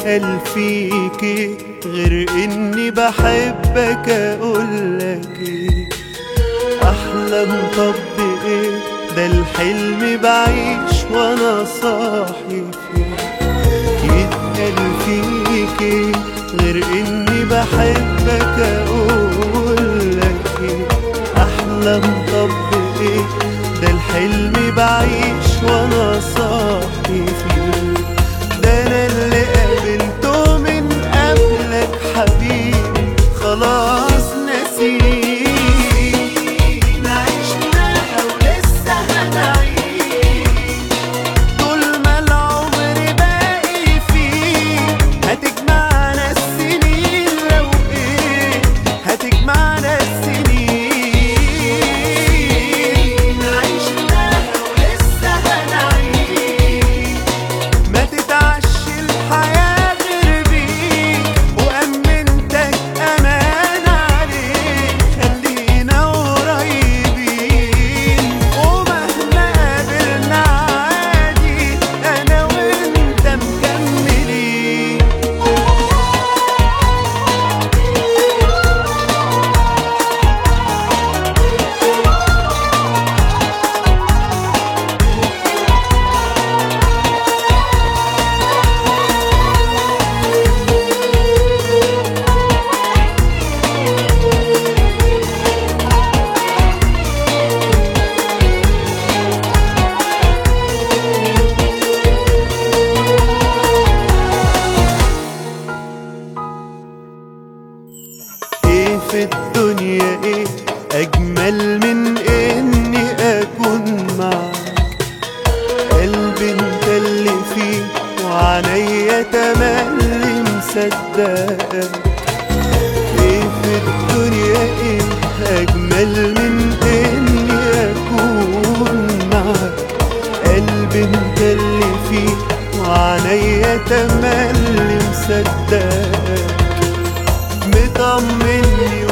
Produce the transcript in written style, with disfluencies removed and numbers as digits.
يتقال فيكي غير اني بحبك؟ اقولك ايه احلم؟ طب ايه ده الحلم بعيش وانا صاحي فيه. يتقال فيكي غير اني بحبك؟ اقولك ايه احلم؟ طب ايه ده الحلم بعيش وانا صاحي فيه. ده انا اللي قابلته من قبلك حبيبي خلاص نسيت. عشنا ولسه هنعيش طول ما العمر باقي فيه. هتجمعنا السنين لو ايه هتجمعنا السنين. عشنا ولسه هنعيش ما تتعش الحياة غير بيك وأمنتك أمان عليك. خلينا قريبين ومهما قابلنا عادي أنا وأنت مكملين. ايه في الدنيا ايه اجمل من اني اكون معاك؟ قلبي انت اللي فيه وعينيا تملي مصدقك. ايه في الدنيا ايه اجمل من اني اكون معاك؟ قلبي انت اللي فيه وعينيا تملي مصدقك. مطمني